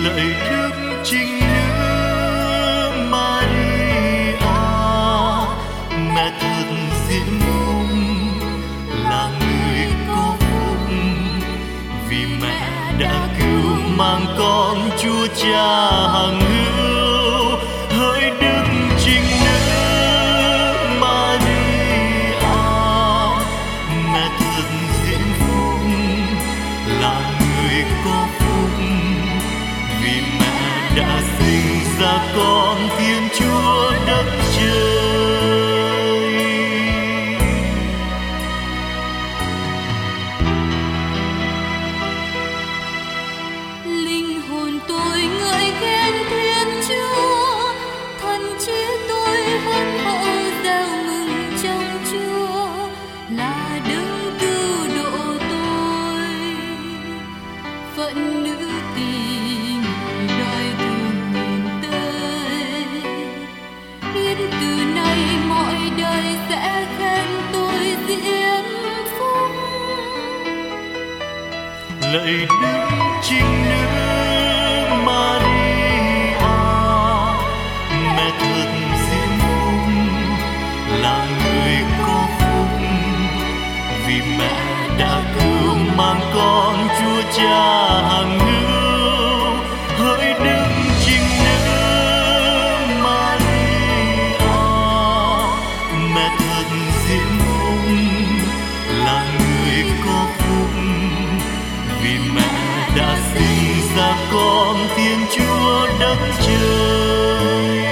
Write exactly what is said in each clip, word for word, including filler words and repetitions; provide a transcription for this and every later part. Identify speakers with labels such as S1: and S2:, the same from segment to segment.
S1: lạy đức trinh nữ Maria, mẹ thật diễm phúc, là người có phúc, vì mẹ đã cứu mang con Chúa Cha hằng hữu. Hỡi đức trinh nữ Maria, mẹ thật diễm phúc, là người có phúc, vì mẹ đã sinh ra con Thiên Chúa đất trời.
S2: Linh hồn tôi ngợi khen Thiên Chúa, thân trí tôi hân hoan reo mừng trong Chúa, là đấng cứu độ tôi. Phận nữ tỳ đời thường nhìn tới, biết từ nay mọi đời sẽ khen tôi diễm phúc.
S1: Lạy đức trinh nữ Maria, mẹ thật diễm phúc, là người có phúc, vì mẹ đã cứu mang con Chúa Cha hằng hữu. Hỡi đức trinh nữ Maria, mẹ thật diễm phúc, là người có phúc, vì mẹ đã sinh ra con Thiên Chúa đất trời.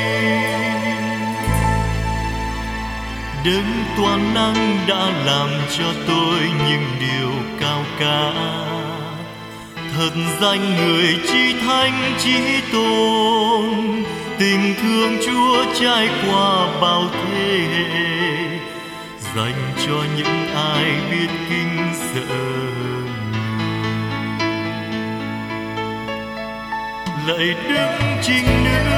S1: Đấng toàn năng đã làm cho tôi những điều cao cả, thật danh người chí thánh chí tôn. Tình thương Chúa trải qua bao thế hệ, dành cho những ai biết kính sợ. Lạy đức trinh nữ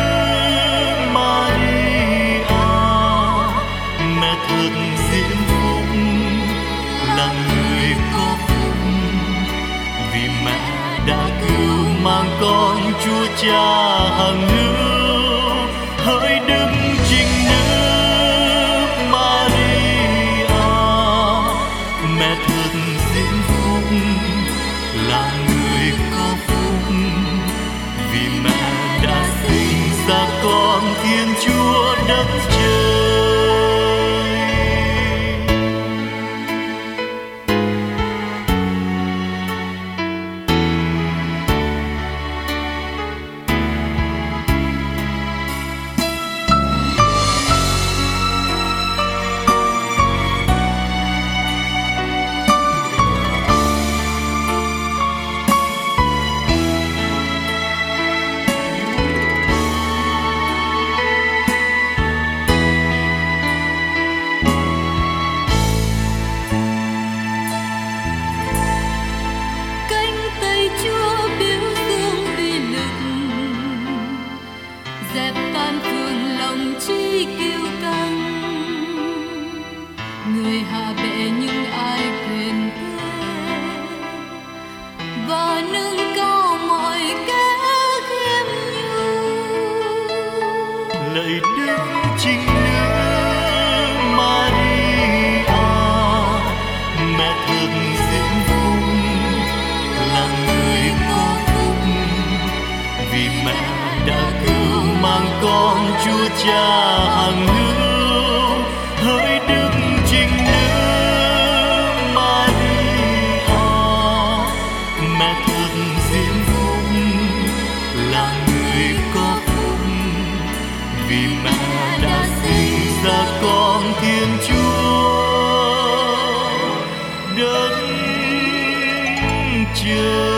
S1: Maria, mẹ thật diễm phúc, là người có phúc, vì mẹ đã cứu mang con Chúa Cha hằng hữu. Hỡi đức trinh nữ Maria, mẹ thật diễm phúc, là người có phúc, vì mẹ đã sinh ra con Thiên Chúa đất trời.
S2: Dẹp tan phường lòng chi kiêu căng, người hạ bệ những ai quyền thế, và nâng cao mọi kẻ khiêm nhường.
S1: Lạy đức trinh nữ Maria, mẹ thật diễm phúc, là người có phúc, vì mẹ đã cứu mang con Chúa Cha hằng hữu. Hỡi đức trinh nữ Maria, mẹ thật diễm phúc, là người có phúc, vì mẹ đã sinh ra con Thiên Chúa đất trời.